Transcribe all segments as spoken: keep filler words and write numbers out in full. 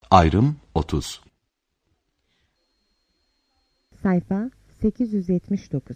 Ayrım otuz. Sayfa sekiz yüz yetmiş dokuz.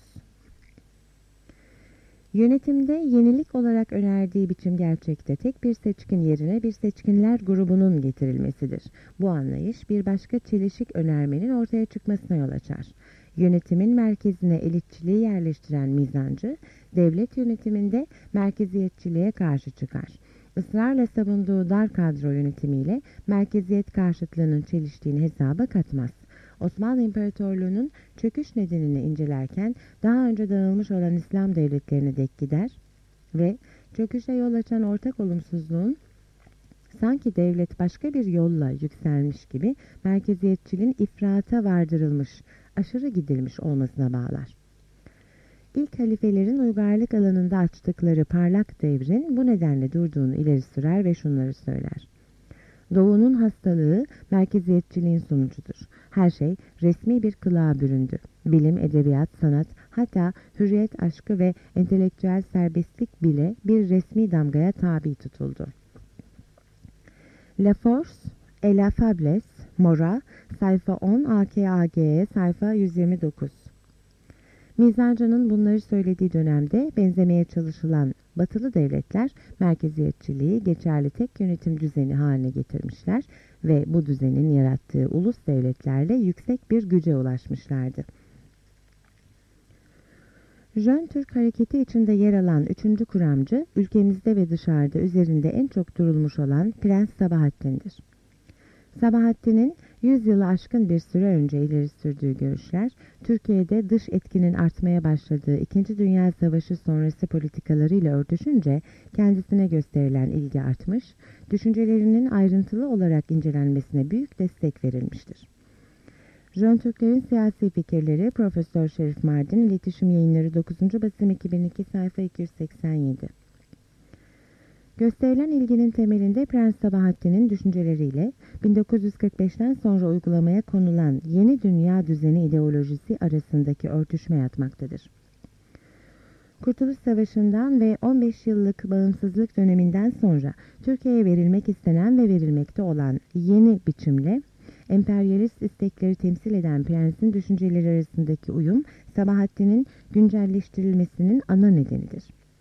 Yönetimde yenilik olarak önerdiği biçim gerçekte tek bir seçkin yerine bir seçkinler grubunun getirilmesidir. Bu anlayış bir başka çelişik önermenin ortaya çıkmasına yol açar. Yönetimin merkezine elitçiliği yerleştiren mizancı, devlet yönetiminde merkeziyetçiliğe karşı çıkar. Israrla savunduğu dar kadro yönetimiyle merkeziyet karşıtlığının çeliştiğini hesaba katmaz. Osmanlı İmparatorluğu'nun çöküş nedenini incelerken daha önce dağılmış olan İslam devletlerine dek gider ve çöküşe yol açan ortak olumsuzluğun sanki devlet başka bir yolla yükselmiş gibi merkeziyetçiliğin ifrata vardırılmış, aşırı gidilmiş olmasına bağlar. İlk halifelerin uygarlık alanında açtıkları parlak devrin bu nedenle durduğunu ileri sürer ve şunları söyler. Doğu'nun hastalığı merkeziyetçiliğin sonucudur. Her şey resmi bir kılığa büründü. Bilim, edebiyat, sanat, hatta hürriyet aşkı ve entelektüel serbestlik bile bir resmi damgaya tabi tutuldu. La Force et la Faiblesse, Mora, sayfa on, A K A G, sayfa yüz yirmi dokuz. Mizancı'nın bunları söylediği dönemde benzemeye çalışılan batılı devletler merkeziyetçiliği geçerli tek yönetim düzeni haline getirmişler ve bu düzenin yarattığı ulus devletlerle yüksek bir güce ulaşmışlardı. Jön Türk hareketi içinde yer alan üçüncü kuramcı, ülkemizde ve dışarıda üzerinde en çok durulmuş olan Prens Sabahattin'dir. Sabahattin'in yüz yılı aşkın bir süre önce ileri sürdüğü görüşler, Türkiye'de dış etkinin artmaya başladığı İkinci Dünya Savaşı sonrası politikalarıyla örtüşünce kendisine gösterilen ilgi artmış, düşüncelerinin ayrıntılı olarak incelenmesine büyük destek verilmiştir. Jön Türklerin siyasi fikirleri Profesör Şerif Mardin, İletişim Yayınları dokuzuncu basım iki bin iki, sayfa iki yüz seksen yedi. Gösterilen ilginin temelinde Prens Sabahattin'in düşünceleriyle bin dokuz yüz kırk beşten sonra uygulamaya konulan yeni dünya düzeni ideolojisi arasındaki örtüşme yatmaktadır. Kurtuluş Savaşı'ndan ve on beş yıllık bağımsızlık döneminden sonra Türkiye'ye verilmek istenen ve verilmekte olan yeni biçimle emperyalist istekleri temsil eden prensin düşünceleri arasındaki uyum, Sabahattin'in güncelleştirilmesinin ana nedenidir.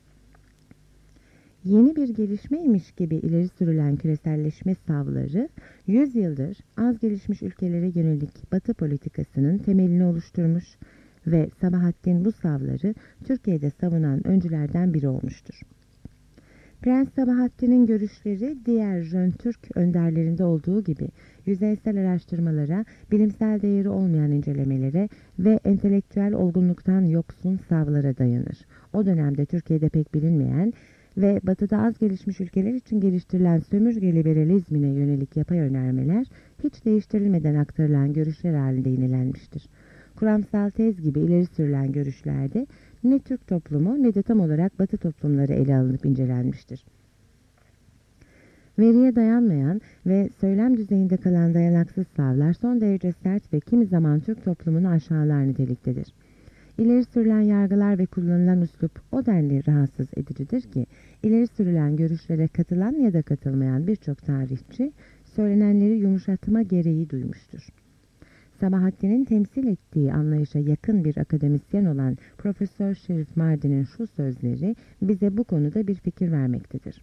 Yeni bir gelişmeymiş gibi ileri sürülen küreselleşme savları, yüz yıldır az gelişmiş ülkelere yönelik Batı politikasının temelini oluşturmuş ve Sabahattin bu savları Türkiye'de savunan öncülerden biri olmuştur. Prens Sabahattin'in görüşleri diğer Jön Türk önderlerinde olduğu gibi yüzeysel araştırmalara, bilimsel değeri olmayan incelemelere ve entelektüel olgunluktan yoksun savlara dayanır. O dönemde Türkiye'de pek bilinmeyen ve Batı'da az gelişmiş ülkeler için geliştirilen sömürge liberalizmine yönelik yapay önermeler hiç değiştirilmeden aktarılan görüşler halinde yenilenmiştir. Kuramsal tez gibi ileri sürülen görüşlerde ne Türk toplumu ne de tam olarak Batı toplumları ele alınıp incelenmiştir. Veriye dayanmayan ve söylem düzeyinde kalan dayanaksız savlar son derece sert ve kimi zaman Türk toplumunu aşağılar niteliktedir. İleri sürülen yargılar ve kullanılan üslup o denli rahatsız edicidir ki, ileri sürülen görüşlere katılan ya da katılmayan birçok tarihçi, söylenenleri yumuşatma gereği duymuştur. Sabahattin'in temsil ettiği anlayışa yakın bir akademisyen olan Profesör Şerif Mardin'in şu sözleri bize bu konuda bir fikir vermektedir.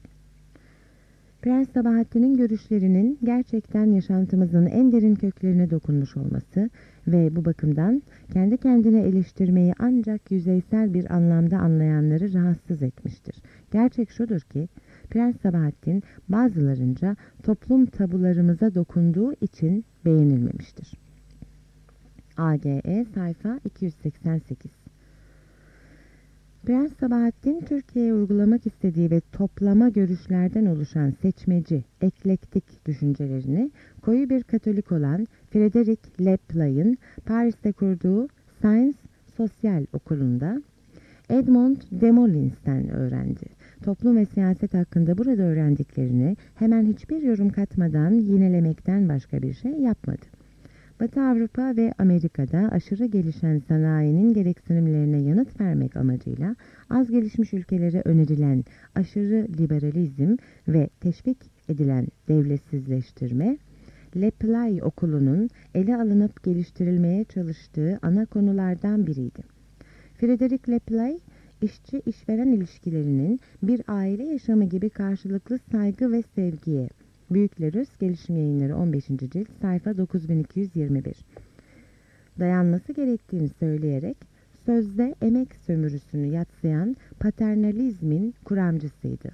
Prens Sabahattin'in görüşlerinin gerçekten yaşantımızın en derin köklerine dokunmuş olması ve bu bakımdan kendi kendine eleştirmeyi ancak yüzeysel bir anlamda anlayanları rahatsız etmiştir. Gerçek şudur ki, Prens Sabahattin bazılarınca toplum tabularımıza dokunduğu için beğenilmemiştir. A G E sayfa iki yüz seksen sekiz. Prens Sabahattin, Türkiye'ye uygulamak istediği ve toplama görüşlerden oluşan seçmeci, eklektik düşüncelerini koyu bir Katolik olan Frederick Leplay'ın Paris'te kurduğu Science Sosyal Okulu'nda Edmond de Molins'ten öğrendi. Toplum ve siyaset hakkında burada öğrendiklerini hemen hiçbir yorum katmadan yinelemekten başka bir şey yapmadı. Batı Avrupa ve Amerika'da aşırı gelişen sanayinin gereksinimlerine yanıt vermek amacıyla az gelişmiş ülkelere önerilen aşırı liberalizm ve teşvik edilen devletsizleştirme, Le Play okulunun ele alınıp geliştirilmeye çalıştığı ana konulardan biriydi. Frederick Le Play, işçi-işveren ilişkilerinin bir aile yaşamı gibi karşılıklı saygı ve sevgiye. Büyüklerüz Gelişim Yayınları on beşinci cilt sayfa dokuz bin iki yüz yirmi bir. Dayanması gerektiğini söyleyerek sözde emek sömürüsünü yadsıyan paternalizmin kuramcısıydı.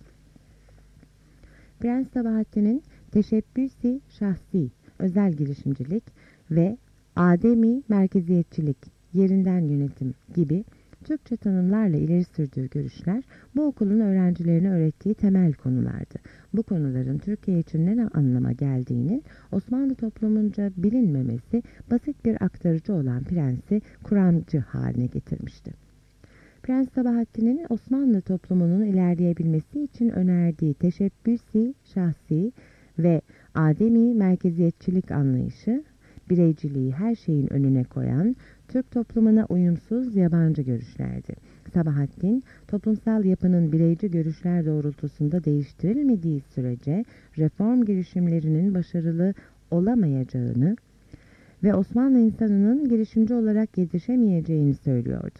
Prens Sabahattin'in teşebbüs-i şahsi, özel girişimcilik ve ademi merkeziyetçilik, yerinden yönetim gibi Türkçe tanımlarla ileri sürdüğü görüşler bu okulun öğrencilerine öğrettiği temel konulardı. Bu konuların Türkiye için ne anlama geldiğinin Osmanlı toplumunca bilinmemesi basit bir aktarıcı olan prensi kuramcı haline getirmişti. Prens Sabahattin'in Osmanlı toplumunun ilerleyebilmesi için önerdiği teşebbüs-i şahsi ve ademi merkeziyetçilik anlayışı, bireyciliği her şeyin önüne koyan, Türk toplumuna uyumsuz yabancı görüşlerdi. Sabahattin, toplumsal yapının bireyci görüşler doğrultusunda değiştirilmediği sürece reform girişimlerinin başarılı olamayacağını ve Osmanlı insanının girişimci olarak yetişemeyeceğini söylüyordu.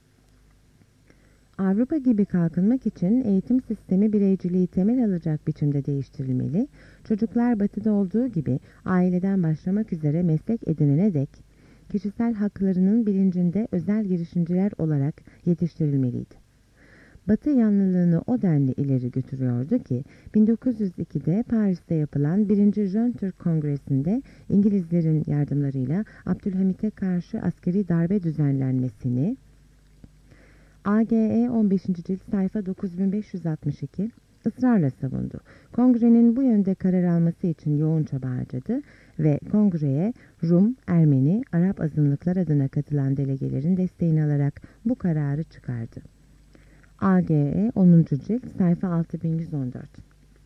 Avrupa gibi kalkınmak için eğitim sistemi bireyciliği temel alacak biçimde değiştirilmeli, çocuklar Batı'da olduğu gibi aileden başlamak üzere meslek edinene dek kişisel haklarının bilincinde özel girişimciler olarak yetiştirilmeliydi. Batı yanlılığını o denli ileri götürüyordu ki bin dokuz yüz ikide Paris'te yapılan birinci Jön Türk Kongresi'nde İngilizlerin yardımlarıyla Abdülhamit'e karşı askeri darbe düzenlenmesini A G E on beşinci cilt sayfa dokuz bin beş yüz altmış iki ısrarla savundu. Kongrenin bu yönde karar alması için yoğun çaba harcadı ve kongreye Rum, Ermeni, Arap azınlıklar adına katılan delegelerin desteğini alarak bu kararı çıkardı. A G E onuncu cilt sayfa altı bin yüz on dört.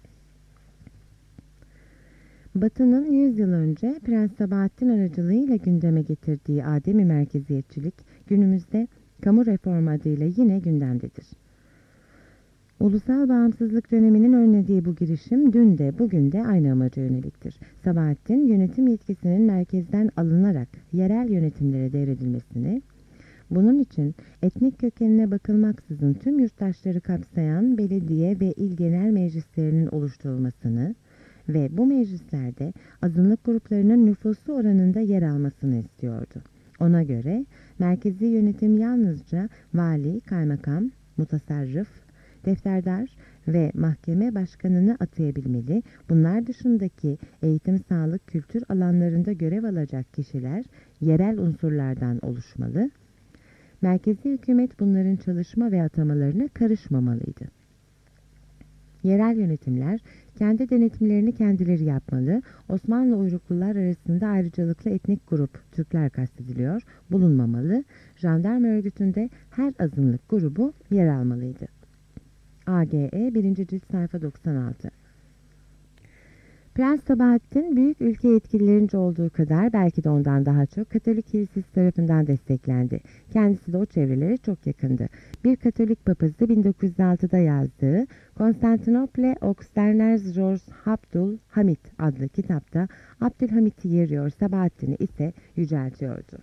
Batı'nın yüz yıl önce Prens Sabahattin aracılığıyla gündeme getirdiği ademi merkeziyetçilik günümüzde kamu reformu adıyla yine gündemdedir. Ulusal bağımsızlık döneminin önlediği bu girişim dün de bugün de aynı amaca yöneliktir. Sabahattin yönetim yetkisinin merkezden alınarak yerel yönetimlere devredilmesini, bunun için etnik kökenine bakılmaksızın tüm yurttaşları kapsayan belediye ve il genel meclislerinin oluşturulmasını ve bu meclislerde azınlık gruplarının nüfusu oranında yer almasını istiyordu. Ona göre merkezi yönetim yalnızca vali, kaymakam, mutasarrıf, defterdar ve mahkeme başkanını atayabilmeli, bunlar dışındaki eğitim, sağlık, kültür alanlarında görev alacak kişiler yerel unsurlardan oluşmalı, merkezi hükümet bunların çalışma ve atamalarına karışmamalıydı. Yerel yönetimler kendi denetimlerini kendileri yapmalı, Osmanlı uyruklular arasında ayrıcalıklı etnik grup, Türkler kastediliyor, bulunmamalı, jandarma örgütünde her azınlık grubu yer almalıydı. A G E birinci cilt sayfa doksan altı. Prens Sabahattin büyük ülke yetkililerince olduğu kadar belki de ondan daha çok Katolik Kilisesi tarafından desteklendi. Kendisi de o çevrelere çok yakındı. Bir Katolik papazı bin dokuz yüz altıda yazdığı Konstantinople Oxterners George Abdul Hamit adlı kitapta Abdülhamit'i yeriyor, Sabahattin'i ise yüceltiyordu.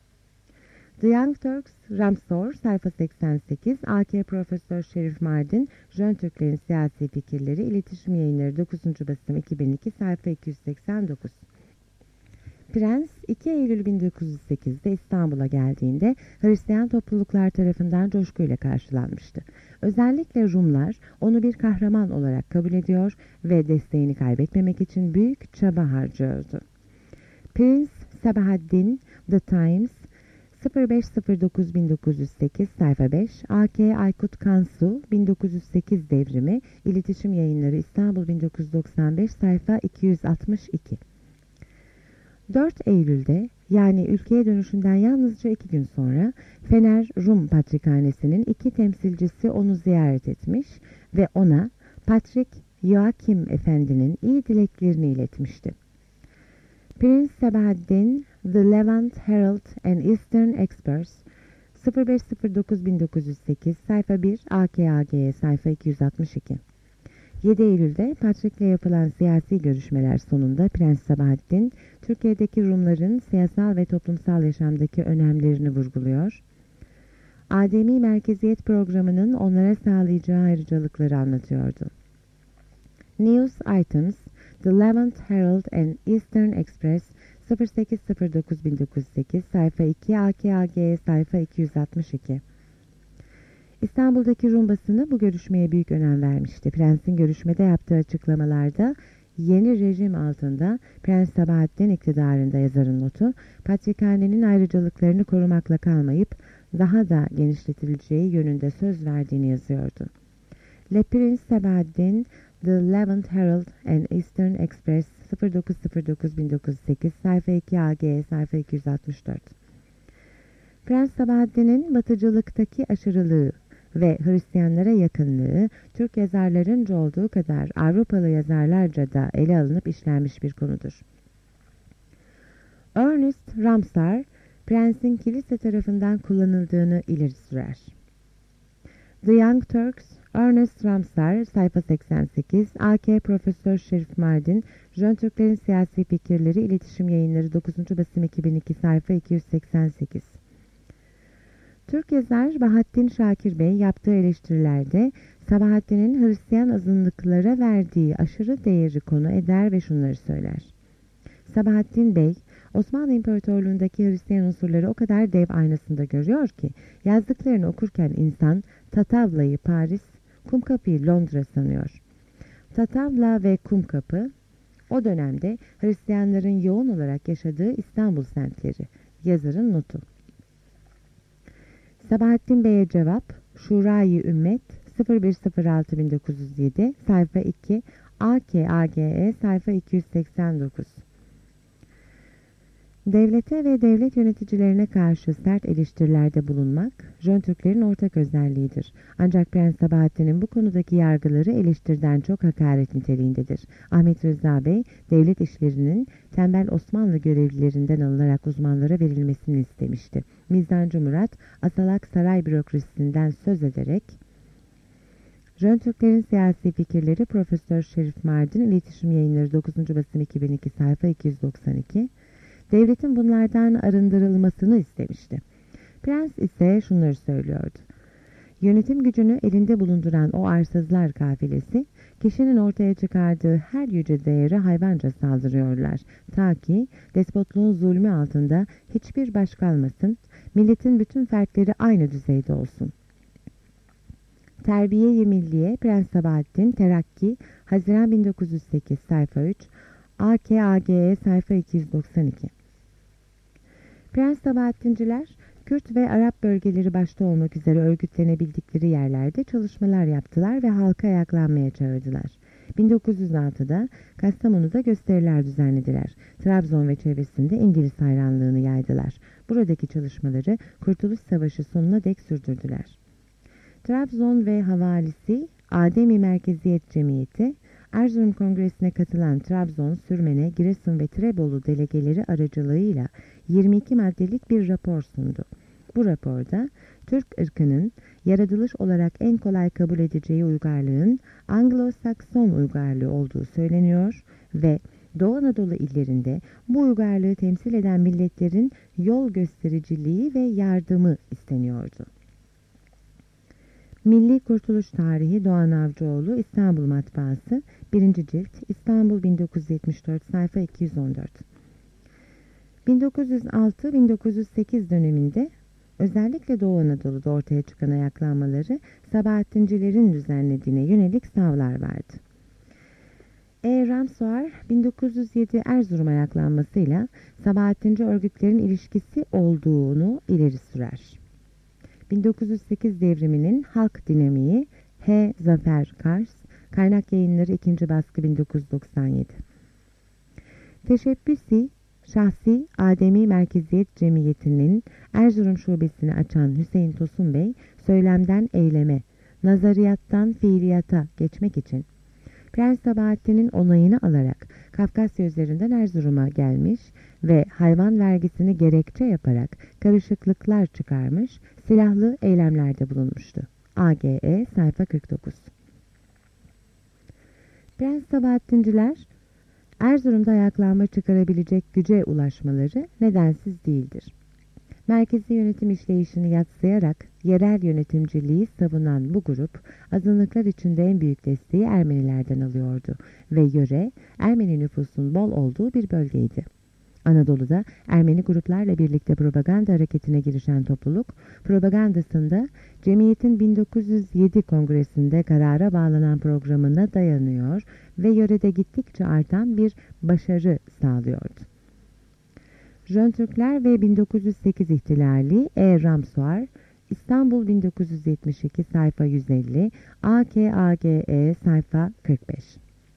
The Young Turks, Ramsor, sayfa seksen sekiz, A K Profesör Şerif Mardin, Jön Türklerin Siyasi Fikirleri, İletişim Yayınları dokuzuncu basım iki bin iki, sayfa iki yüz seksen dokuz. Prens, iki Eylül bin dokuz yüz sekizde İstanbul'a geldiğinde Hristiyan topluluklar tarafından coşkuyla karşılanmıştı. Özellikle Rumlar onu bir kahraman olarak kabul ediyor ve desteğini kaybetmemek için büyük çaba harcıyordu. Prens Sabahattin, The Times, sıfır beş sıfır dokuz bin dokuz yüz sekiz sayfa beş, A K Aykut Kansu bin dokuz yüz sekiz devrimi, İletişim Yayınları İstanbul bin dokuz yüz doksan beş sayfa iki yüz altmış iki. dört Eylül'de yani ülkeye dönüşünden yalnızca iki gün sonra Fener Rum Patrikhanesi'nin iki temsilcisi onu ziyaret etmiş ve ona Patrik Joachim Efendi'nin iyi dileklerini iletmişti. Prens Sabahattin, The Levant Herald and Eastern Express, sıfır beş sıfır dokuz bin dokuz yüz sekiz sayfa bir, A K A G sayfa iki yüz altmış iki. yedi Eylül'de Patrick'le yapılan siyasi görüşmeler sonunda Prens Sabahattin, Türkiye'deki Rumların siyasal ve toplumsal yaşamdaki önemlerini vurguluyor. Ademi Merkeziyet programının onlara sağlayacağı ayrıcalıkları anlatıyordu. News Items, The Levant Herald and Eastern Express, sıfır sekiz sıfır dokuz bin dokuz yüz sekiz, sayfa iki, A K A G, sayfa iki yüz altmış iki. İstanbul'daki Rum basını bu görüşmeye büyük önem vermişti. Prens'in görüşmede yaptığı açıklamalarda yeni rejim altında Prens Sabahattin iktidarında yazarın notu, Patrikhane'nin ayrıcalıklarını korumakla kalmayıp daha da genişletileceği yönünde söz verdiğini yazıyordu. Le Prince Sabahattin, The Levant Herald and Eastern Express, sıfır dokuz sıfır dokuz bin dokuz yüz sekiz, sayfa iki A G, sayfa iki yüz altmış dört. Prens Sabahattin'in batıcılıktaki aşırılığı ve Hristiyanlara yakınlığı, Türk yazarlarınca olduğu kadar Avrupalı yazarlarca da ele alınıp işlenmiş bir konudur. Ernest Ramsar, Prens'in kilise tarafından kullanıldığını ileri sürer. The Young Turks, Ernest Ramsar, sayfa seksen sekiz, A K Profesör Şerif Mardin, Jön Türklerin Siyasi Fikirleri, İletişim Yayınları, dokuzuncu basım iki bin iki, sayfa iki yüz seksen sekiz. Türk yazar Bahattin Şakir Bey yaptığı eleştirilerde Sabahattin'in Hristiyan azınlıklara verdiği aşırı değeri konu eder ve şunları söyler. Sabahattin Bey, Osmanlı İmparatorluğu'ndaki Hristiyan unsurları o kadar dev aynasında görüyor ki, yazdıklarını okurken insan Tatavla'yı Paris, Kumkapı'yı Londra sanıyor. Tatavla ve Kumkapı, o dönemde Hristiyanların yoğun olarak yaşadığı İstanbul semtleri. Yazarın notu. Sabahattin Bey'e cevap, Şurayı Ümmet, sıfır bir sıfır altı bin dokuz yüz yedi, sayfa iki, A K A G E, sayfa iki yüz seksen dokuz. Devlete ve devlet yöneticilerine karşı sert eleştirilerde bulunmak, Jön Türklerin ortak özelliğidir. Ancak Prens Sabahattin'in bu konudaki yargıları eleştiriden çok hakaret niteliğindedir. Ahmet Rıza Bey, devlet işlerinin tembel Osmanlı görevlilerinden alınarak uzmanlara verilmesini istemişti. Mizdancı Murat, Asalak saray bürokrasisinden söz ederek, Jön Türklerin Siyasi Fikirleri, Profesör Şerif Mardin, İletişim Yayınları, dokuzuncu basım iki bin iki, sayfa iki yüz doksan iki, devletin bunlardan arındırılmasını istemişti. Prens ise şunları söylüyordu. Yönetim gücünü elinde bulunduran o arsızlar kafilesi, kişinin ortaya çıkardığı her yüce değere hayvanca saldırıyorlar. Ta ki despotluğun zulmü altında hiçbir baş kalmasın, milletin bütün fertleri aynı düzeyde olsun. Terbiye-i Milliye, Prens Sabahattin, Terakki, Haziran bin dokuz yüz sekiz, sayfa üç, A K A G E, sayfa iki yüz doksan iki. Prens Sabahattinciler, Kürt ve Arap bölgeleri başta olmak üzere örgütlenebildikleri yerlerde çalışmalar yaptılar ve halka ayaklanmaya çağırdılar. bin dokuz yüz altıda Kastamonu'da gösteriler düzenlediler. Trabzon ve çevresinde İngiliz hayranlığını yaydılar. Buradaki çalışmaları Kurtuluş Savaşı sonuna dek sürdürdüler. Trabzon ve havalisi Ademi Merkeziyet Cemiyeti, Erzurum Kongresi'ne katılan Trabzon, Sürmene, Giresun ve Tirebolu delegeleri aracılığıyla yirmi iki maddelik bir rapor sundu. Bu raporda Türk ırkının yaratılış olarak en kolay kabul edeceği uygarlığın Anglo-Sakson uygarlığı olduğu söyleniyor ve Doğu Anadolu illerinde bu uygarlığı temsil eden milletlerin yol göstericiliği ve yardımı isteniyordu. Milli Kurtuluş Tarihi Doğan Avcıoğlu, İstanbul Matbaası, birinci cilt, İstanbul bin dokuz yüz yetmiş dört, sayfa iki yüz on dört. bin dokuz yüz altı bin dokuz yüz sekiz döneminde özellikle Doğu Anadolu'da ortaya çıkan ayaklanmaları Sabahattincilerin düzenlediğine yönelik savlar vardı. E. Ramsuar, bin dokuz yüz yedi Erzurum ayaklanmasıyla Sabahattinci örgütlerin ilişkisi olduğunu ileri sürer. bin dokuz yüz sekiz devriminin halk dinamiği, H. Zafer Kars, Kaynak Yayınları, ikinci baskı, bin dokuz yüz doksan yedi. Teşebbüsi, Şahsi Ademi Merkeziyet Cemiyeti'nin Erzurum şubesini açan Hüseyin Tosun Bey, söylemden eyleme, nazariyattan fiiliyata geçmek için Prens Sabahattin'in onayını alarak Kafkasya üzerinden Erzurum'a gelmiş ve hayvan vergisini gerekçe yaparak karışıklıklar çıkarmış, silahlı eylemlerde bulunmuştu. A G E, sayfa kırk dokuz. Prens Sabahattinciler, Erzurum'da ayaklanma çıkarabilecek güce ulaşmaları nedensiz değildir. Merkezi yönetim işleyişini yadsıyarak yerel yönetimciliği savunan bu grup, azınlıklar içinde en büyük desteği Ermenilerden alıyordu ve yöre, Ermeni nüfusun bol olduğu bir bölgeydi. Anadolu'da Ermeni gruplarla birlikte propaganda hareketine girişen topluluk, propagandasında cemiyetin bin dokuz yüz yedi kongresinde karara bağlanan programına dayanıyor ve yörede gittikçe artan bir başarı sağlıyordu. Jön Türkler ve bin dokuz yüz sekiz ihtilali E. Ramsuar, İstanbul bin dokuz yüz yetmiş iki sayfa yüz elli, A K A G E sayfa kırk beş.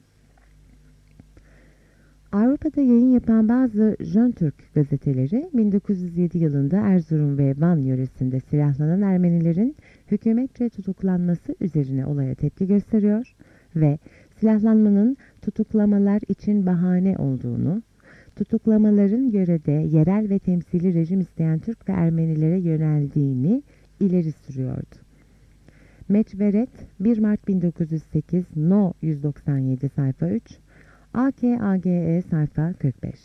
Avrupa'da yayın yapan bazı Jön Türk gazeteleri bin dokuz yüz yedi yılında Erzurum ve Van yöresinde silahlanan Ermenilerin hükümetçe tutuklanması üzerine olaya tepki gösteriyor ve silahlanmanın tutuklamalar için bahane olduğunu, tutuklamaların yörede yerel ve temsili rejim isteyen Türk ve Ermenilere yöneldiğini ileri sürüyordu. Meçveret bir Mart bin dokuz yüz sekiz No yüz doksan yedi sayfa üç, A K A G E sayfa kırk beş.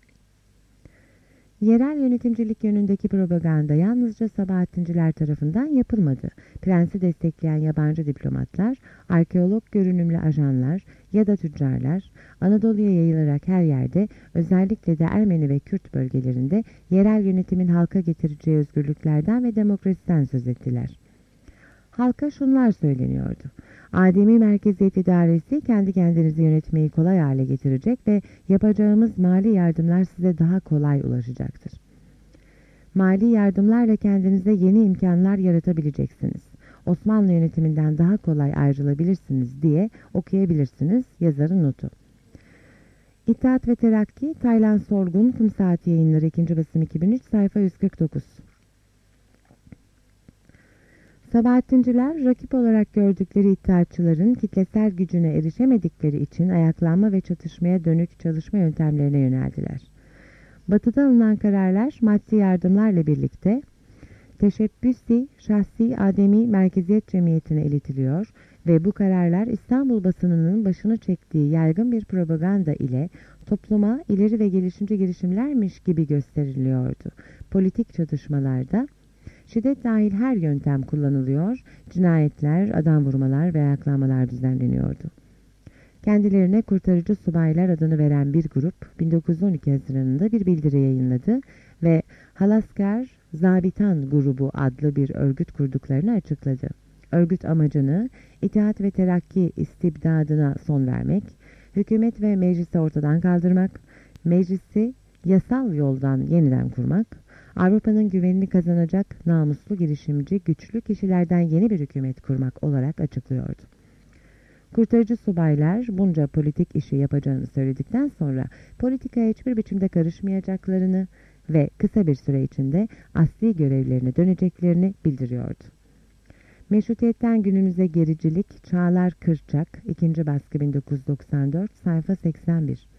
Yerel yönetimcilik yönündeki propaganda yalnızca Sabahattinciler tarafından yapılmadı. Prensi destekleyen yabancı diplomatlar, arkeolog görünümlü ajanlar ya da tüccarlar, Anadolu'ya yayılarak her yerde, özellikle de Ermeni ve Kürt bölgelerinde yerel yönetimin halka getireceği özgürlüklerden ve demokrasiden söz ettiler. Halka şunlar söyleniyordu: ademi merkeziyet idaresi kendi kendinizi yönetmeyi kolay hale getirecek ve yapacağımız mali yardımlar size daha kolay ulaşacaktır. Mali yardımlarla kendinize yeni imkanlar yaratabileceksiniz. Osmanlı yönetiminden daha kolay ayrılabilirsiniz diye okuyabilirsiniz yazarın notu. İttihat ve Terakki, Taylan Sorgun, Kum Saati Yayınları ikinci basım iki bin üç sayfa yüz kırk dokuz. Sabahattinciler, rakip olarak gördükleri iddiatçıların kitlesel gücüne erişemedikleri için ayaklanma ve çatışmaya dönük çalışma yöntemlerine yöneldiler. Batı'da alınan kararlar maddi yardımlarla birlikte Teşebbüs-i Şahsi Ademi Merkeziyet Cemiyeti'ne iletiliyor ve bu kararlar İstanbul basınının başını çektiği yaygın bir propaganda ile topluma ileri ve gelişimci girişimlermiş gibi gösteriliyordu. Politik çatışmalarda şiddet dahil her yöntem kullanılıyor, cinayetler, adam vurmalar ve ayaklanmalar düzenleniyordu. Kendilerine kurtarıcı subaylar adını veren bir grup bin dokuz yüz on iki Haziran'ında bir bildiri yayınladı ve Halaskar Zabitan Grubu adlı bir örgüt kurduklarını açıkladı. Örgüt amacını İttihat ve Terakki istibdadına son vermek, hükümet ve meclisi ortadan kaldırmak, meclisi yasal yoldan yeniden kurmak, Avrupa'nın güvenini kazanacak namuslu girişimci, güçlü kişilerden yeni bir hükümet kurmak olarak açıklıyordu. Kurtarıcı subaylar bunca politik işi yapacağını söyledikten sonra politikaya hiçbir biçimde karışmayacaklarını ve kısa bir süre içinde asli görevlerine döneceklerini bildiriyordu. Meşrutiyetten günümüze gericilik, Çağlar Kırçak, ikinci baskı bin dokuz yüz doksan dört, sayfa seksen bir.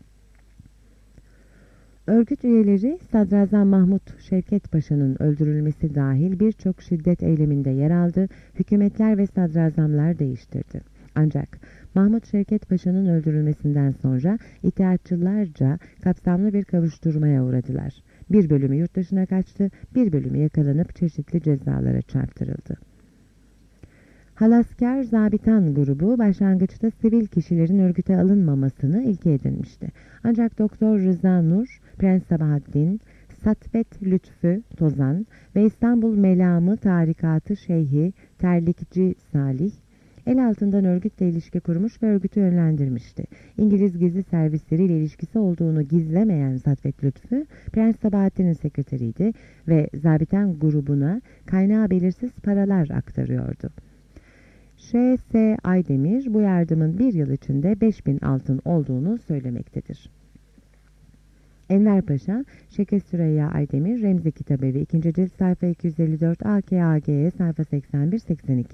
Örgüt üyeleri Sadrazam Mahmut Şevket Paşa'nın öldürülmesi dahil birçok şiddet eyleminde yer aldı, hükümetler ve sadrazamlar değiştirdi. Ancak Mahmut Şevket Paşa'nın öldürülmesinden sonra İttihatçılarca kapsamlı bir kavuşturmaya uğradılar. Bir bölümü yurt dışına kaçtı, bir bölümü yakalanıp çeşitli cezalara çarptırıldı. Halaskar Zabitan grubu başlangıçta sivil kişilerin örgüte alınmamasını ilke edinmişti. Ancak Doktor Rıza Nur, Prens Sabahattin, Satvet Lütfü Tozan ve İstanbul Melamı Tarikatı Şeyhi Terlikçi Salih, el altından örgütle ilişki kurmuş ve örgütü yönlendirmişti. İngiliz gizli servisleriyle ilişkisi olduğunu gizlemeyen Satvet Lütfü, Prens Sabahattin'in sekreteriydi ve Zabitan grubuna kaynağı belirsiz paralar aktarıyordu. Ş S Aydemir bu yardımın bir yıl içinde beş bin altın olduğunu söylemektedir. Enver Paşa, Şeker Süreyya Aydemir, Remzi Kitabevi ikinci cilt sayfa iki yüz elli dört, A K A G E sayfa seksen bir seksen iki.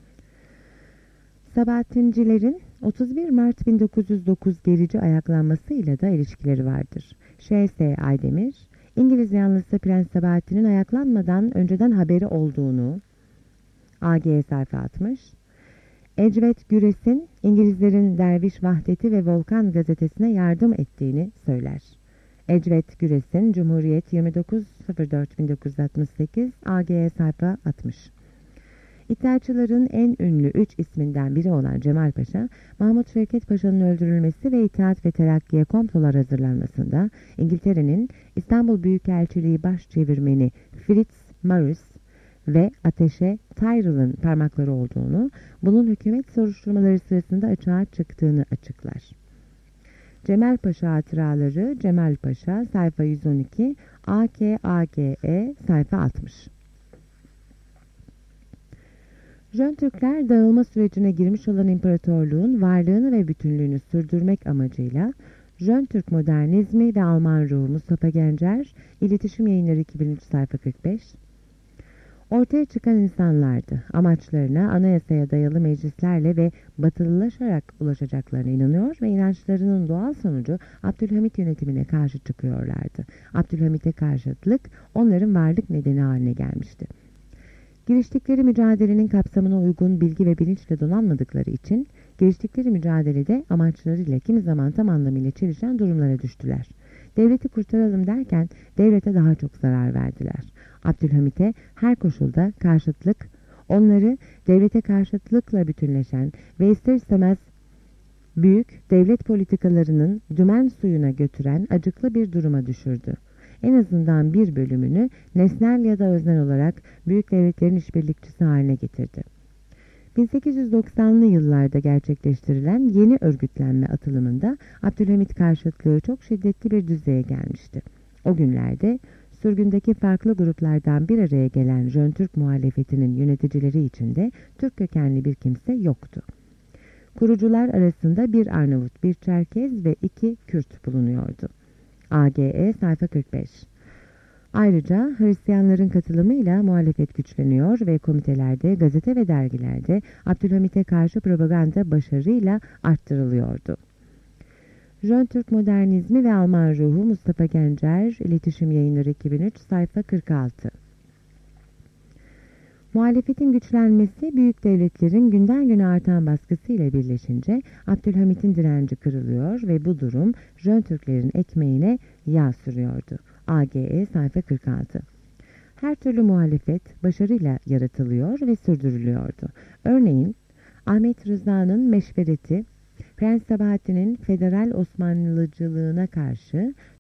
Sabahattincilerin otuz bir Mart bin dokuz yüz dokuz gerici ayaklanmasıyla da ilişkileri vardır. Ş S Aydemir, İngiliz yanlısı Prens Sabahattin'in ayaklanmadan önceden haberi olduğunu, A G E sayfa altmış, Ecvet Güres'in İngilizlerin Derviş Vahdeti ve Volkan gazetesine yardım ettiğini söyler. Ecvet Güres'in Cumhuriyet yirmi dokuz Eylül bin dokuz yüz altmış sekiz A G E sayfa altmış. İttihatçıların en ünlü üç isminden biri olan Cemal Paşa, Mahmut Şevket Paşa'nın öldürülmesi ve İttihat ve Terakki'ye komplolar hazırlanmasında İngiltere'nin İstanbul Büyükelçiliği başçevirmeni Fritz Morris ve Ateşe Tyrrell'ın parmakları olduğunu, bunun hükümet soruşturmaları sırasında açığa çıktığını açıklar. Cemal Paşa Hatıraları, Cemal Paşa, sayfa yüz on iki, A K A G E, sayfa altmış. Jön Türkler dağılma sürecine girmiş olan imparatorluğun varlığını ve bütünlüğünü sürdürmek amacıyla Jön Türk Modernizmi ve Alman Ruhu Mustafa Gencer, İletişim Yayınları iki bin üç sayfa kırk beş. Ortaya çıkan insanlardı. Amaçlarına anayasaya dayalı meclislerle ve batılılaşarak ulaşacaklarına inanıyor ve inançlarının doğal sonucu Abdülhamit yönetimine karşı çıkıyorlardı. Abdülhamit'e karşıtlık onların varlık nedeni haline gelmişti. Giriştikleri mücadelenin kapsamına uygun bilgi ve bilinçle donanmadıkları için giriştikleri mücadelede amaçlarıyla kimi zaman tam anlamıyla çelişen durumlara düştüler. Devleti kurtaralım derken devlete daha çok zarar verdiler. Abdülhamit'e her koşulda karşıtlık, onları devlete karşıtlıkla bütünleşen ve ister istemez büyük devlet politikalarının dümen suyuna götüren acıklı bir duruma düşürdü. En azından bir bölümünü nesnel ya da öznel olarak büyük devletlerin işbirlikçisi haline getirdi. bin sekiz yüz doksanlı yıllarda gerçekleştirilen yeni örgütlenme atılımında Abdülhamit karşıtlığı çok şiddetli bir düzeye gelmişti. O günlerde sürgündeki farklı gruplardan bir araya gelen Jön Türk muhalefetinin yöneticileri içinde Türk kökenli bir kimse yoktu. Kurucular arasında bir Arnavut, bir Çerkez ve iki Kürt bulunuyordu. A G E sayfa kırk beş. Ayrıca Hristiyanların katılımıyla muhalefet güçleniyor ve komitelerde, gazete ve dergilerde Abdülhamit'e karşı propaganda başarıyla arttırılıyordu. Jön Türk Modernizmi ve Alman Ruhu Mustafa Gencer, İletişim Yayınları iki bin üç sayfa kırk altı. Muhalefetin güçlenmesi büyük devletlerin günden güne artan baskısıyla birleşince Abdülhamit'in direnci kırılıyor ve bu durum Jön Türklerin ekmeğine yağ sürüyordu. A G E sayfa kırk altı. Her türlü muhalefet başarıyla yaratılıyor ve sürdürülüyordu. Örneğin Ahmet Rıza'nın meşvereti, Prens Sabahattin'in federal Osmanlıcılığına karşı